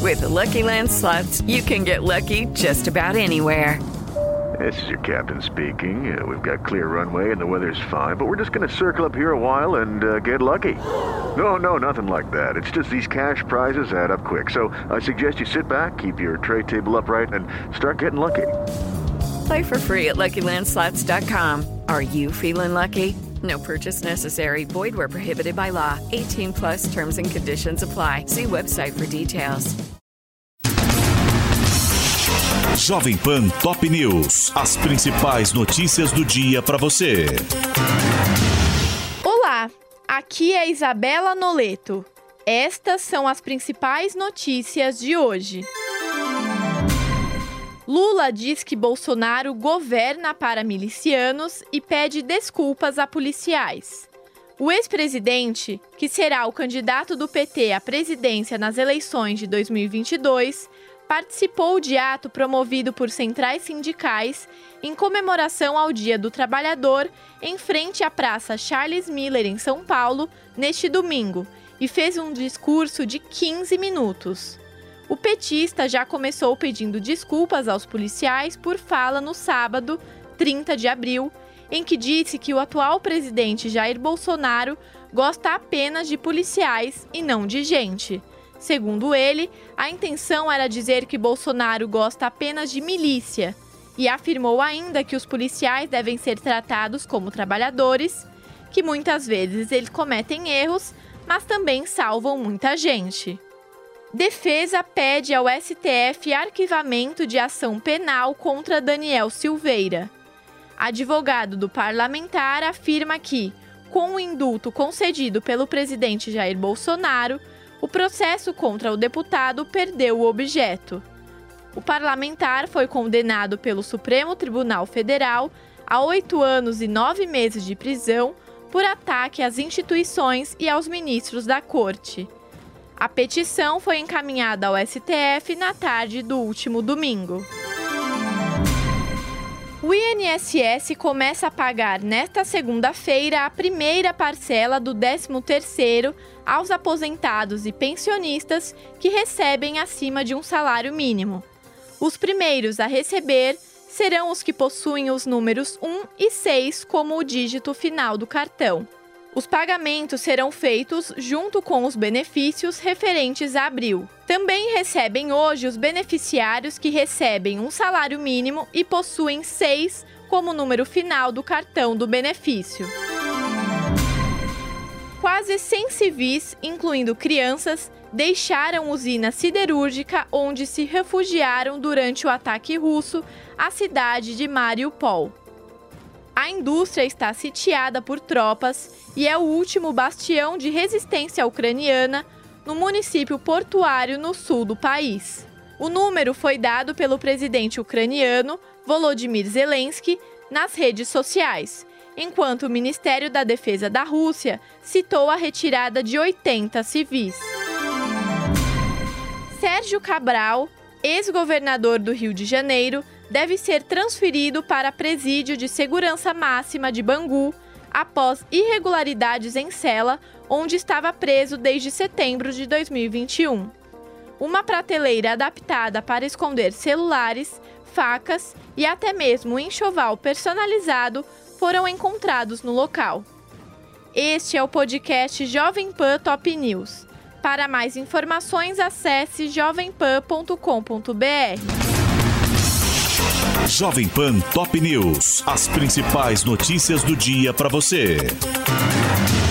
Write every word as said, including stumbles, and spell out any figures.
With the Lucky Land Slots, you can get lucky just about anywhere. This is your captain speaking. Uh, we've got clear runway and the weather's fine, but we're just going to circle up here a while and uh, get lucky. No, no, nothing like that. It's just these cash prizes add up quick. So I suggest you sit back, keep your tray table upright, and start getting lucky. Play for free at Lucky Land Slots dot com. Are you feeling lucky? No purchase necessary. Void where prohibited by law. eighteen plus terms and conditions apply. See website for details. Jovem Pan Top News. As principais notícias do dia para você. Olá, aqui é Isabela Noleto. Estas são as principais notícias de hoje. Lula diz que Bolsonaro governa para milicianos e pede desculpas a policiais. O ex-presidente, que será o candidato do P T à presidência nas eleições de dois mil e vinte e dois, participou de ato promovido por centrais sindicais em comemoração ao Dia do Trabalhador em frente à Praça Charles Miller, em São Paulo, neste domingo, e fez um discurso de quinze minutos. O petista já começou pedindo desculpas aos policiais por fala no sábado, trinta de abril, em que disse que o atual presidente Jair Bolsonaro gosta apenas de policiais e não de gente. Segundo ele, a intenção era dizer que Bolsonaro gosta apenas de milícia e afirmou ainda que os policiais devem ser tratados como trabalhadores, que muitas vezes eles cometem erros, mas também salvam muita gente. Defesa pede ao S T F arquivamento de ação penal contra Daniel Silveira. Advogado do parlamentar afirma que, com o indulto concedido pelo presidente Jair Bolsonaro, o processo contra o deputado perdeu o objeto. O parlamentar foi condenado pelo Supremo Tribunal Federal a oito anos e nove meses de prisão por ataque às instituições e aos ministros da Corte. A petição foi encaminhada ao S T F na tarde do último domingo. O I N S S começa a pagar nesta segunda-feira a primeira parcela do décimo terceiro aos aposentados e pensionistas que recebem acima de um salário mínimo. Os primeiros a receber serão os que possuem os números um e seis como o dígito final do cartão. Os pagamentos serão feitos junto com os benefícios referentes a abril. Também recebem hoje os beneficiários que recebem um salário mínimo e possuem seis como número final do cartão do benefício. Quase cem civis, incluindo crianças, deixaram usina siderúrgica onde se refugiaram durante o ataque russo à cidade de Mariupol. A indústria está sitiada por tropas e é o último bastião de resistência ucraniana no município portuário no sul do país. O número foi dado pelo presidente ucraniano Volodymyr Zelensky nas redes sociais, enquanto o Ministério da Defesa da Rússia citou a retirada de oitenta civis. Sérgio Cabral, ex-governador do Rio de Janeiro, deve ser transferido para presídio de segurança máxima de Bangu após irregularidades em cela, onde estava preso desde setembro de dois mil e vinte e um. Uma prateleira adaptada para esconder celulares, facas e até mesmo um enxoval personalizado foram encontrados no local. Este é o podcast Jovem Pan Top News. Para mais informações, acesse jovem pan ponto com ponto b r. Jovem Pan Top News. As principais notícias do dia para você.